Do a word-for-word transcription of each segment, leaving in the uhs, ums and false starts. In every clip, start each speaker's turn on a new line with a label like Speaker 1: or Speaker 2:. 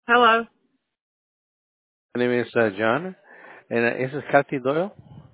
Speaker 1: Hello.
Speaker 2: My name is uh, John, and uh, this is Kathy Doyle.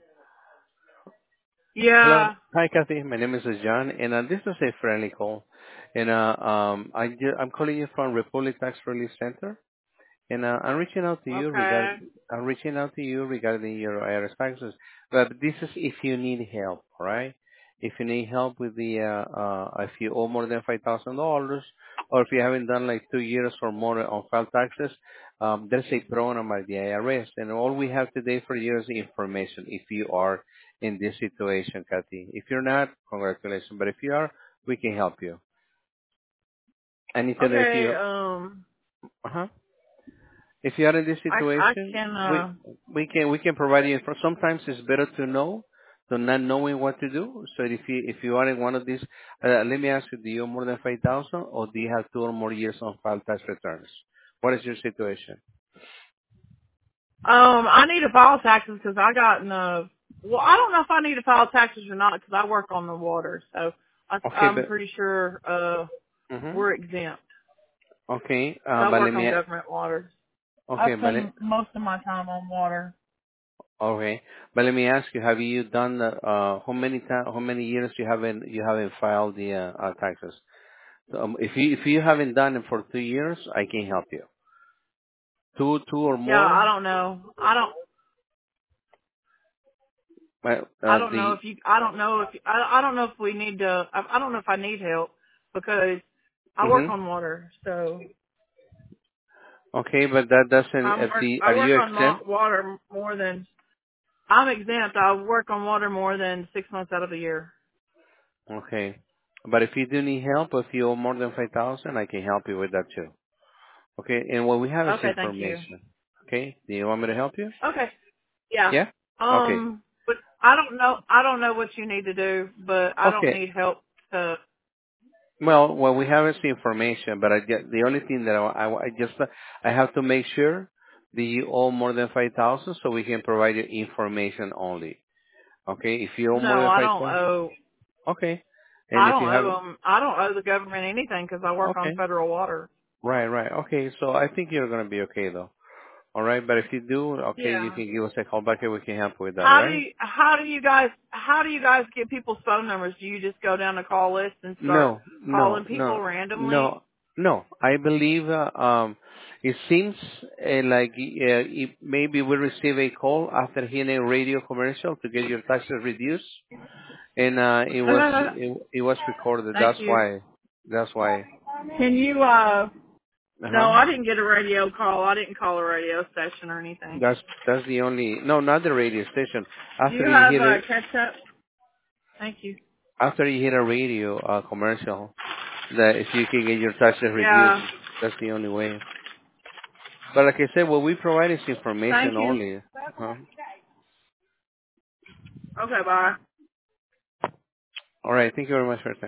Speaker 2: Hello.
Speaker 1: Yeah.
Speaker 2: Hi, Kathy. My name is uh, John, and uh, this is a friendly call. And uh, um, I ju- I'm calling you from Republic Tax Relief Center. And uh, I'm reaching out to you regard
Speaker 1: Okay.
Speaker 2: I'm reaching out to you regarding your I R S taxes. But this is if you need help, all right? If you need help with the uh, uh, if you owe more than five thousand dollars, or if you haven't done like two years or more on file taxes, um, there's a program by the I R S, and all we have today for you is information. If you are in this situation, Kathy, if you're not, congratulations. But if you are, we can help you. I need to know if
Speaker 1: Okay.
Speaker 2: you.
Speaker 1: Um.
Speaker 2: Uh-huh. If you are in this
Speaker 1: I I
Speaker 2: situation,
Speaker 1: can.
Speaker 2: we
Speaker 1: Uh.
Speaker 2: we can we can provide you info. Sometimes it's better to know than not knowing what to do. So if you if you are in one of these, uh, let me ask you: do you owe more than five thousand, or do you have two or more years on file tax returns? What is your situation?
Speaker 1: Um. I need to file taxes because I got in a. Well, I don't know if I need to file taxes or not because I work on the water, so I,
Speaker 2: Okay,
Speaker 1: I'm
Speaker 2: but
Speaker 1: pretty sure uh
Speaker 2: hmm
Speaker 1: we're exempt.
Speaker 2: okay,
Speaker 1: 'Cause
Speaker 2: uh,
Speaker 1: I
Speaker 2: but let
Speaker 1: work on
Speaker 2: me
Speaker 1: government waters. I
Speaker 2: okay, but let,
Speaker 1: spend most of my time on water.
Speaker 2: okay, but let me ask you: have you done the, uh how many time how many years you haven't you haven't filed the uh, uh, taxes? Um, if you if you haven't done it for two years, I can help you. Two, two or
Speaker 1: Yeah. I
Speaker 2: more.
Speaker 1: don't know. I don't.
Speaker 2: Well,
Speaker 1: I
Speaker 2: uh,
Speaker 1: don't know
Speaker 2: the
Speaker 1: if you. I don't know if. I. I don't know if we need to. I, I don't know if I need help because I work
Speaker 2: hmm
Speaker 1: on water, so.
Speaker 2: okay, but that doesn't.
Speaker 1: I'm
Speaker 2: At
Speaker 1: work,
Speaker 2: the
Speaker 1: I
Speaker 2: are
Speaker 1: work
Speaker 2: you
Speaker 1: on mo-
Speaker 2: exempt?
Speaker 1: water more than, I'm exempt. I work on water more than six months out of the year.
Speaker 2: Okay, but if you do need help, if you owe more than five thousand, I can help you with that too. Okay, and what we have is
Speaker 1: Okay, thank you.
Speaker 2: information. Okay, do you want me to help you?
Speaker 1: Okay, yeah.
Speaker 2: Yeah. Okay.
Speaker 1: Um, but I don't know, I don't know what you need to do, but I don't
Speaker 2: Okay.
Speaker 1: need help to,
Speaker 2: Well, what we have is the information, but I get the only thing that I, I, I just uh, I have to make sure that you owe more than five thousand, so we can provide you information only. Okay, if you owe more
Speaker 1: no,
Speaker 2: than
Speaker 1: I
Speaker 2: five
Speaker 1: don't
Speaker 2: thousand,
Speaker 1: owe,
Speaker 2: okay, and
Speaker 1: I
Speaker 2: if
Speaker 1: don't
Speaker 2: you
Speaker 1: owe
Speaker 2: have
Speaker 1: them, I don't owe the government anything because I work on
Speaker 2: okay.
Speaker 1: federal water.
Speaker 2: Right, right. Okay, so I think you're gonna be okay though. All right, but if you do, okay, you
Speaker 1: Yeah.
Speaker 2: can give us a call back and we can help with that. All
Speaker 1: How do
Speaker 2: right?
Speaker 1: you, how do you guys, how do you guys get people's phone numbers? Do you just go down the call list and start
Speaker 2: No,
Speaker 1: calling
Speaker 2: no,
Speaker 1: people
Speaker 2: no,
Speaker 1: randomly?
Speaker 2: no, no. I believe uh, um, it seems uh, like uh, it, maybe we receive a call after hearing a radio commercial to get your taxes reduced, and uh, it was it, it was recorded.
Speaker 1: Thank
Speaker 2: That's
Speaker 1: you.
Speaker 2: why. That's why.
Speaker 1: Can you, uh,
Speaker 2: Uh
Speaker 1: no,
Speaker 2: huh.
Speaker 1: I didn't get a radio call. I didn't call a radio station or anything.
Speaker 2: That's that's the only. No, not the radio station.
Speaker 1: Do you
Speaker 2: After you
Speaker 1: have
Speaker 2: hear
Speaker 1: a
Speaker 2: it,
Speaker 1: catch up? Thank you.
Speaker 2: after you hear a radio uh, commercial, that if you can get your taxes reduced,
Speaker 1: Yeah.
Speaker 2: that's the only way. But like I said, what we provide is
Speaker 1: Thank
Speaker 2: information
Speaker 1: you.
Speaker 2: only. Uh-huh.
Speaker 1: Okay, bye.
Speaker 2: All right. Thank you very much for your time.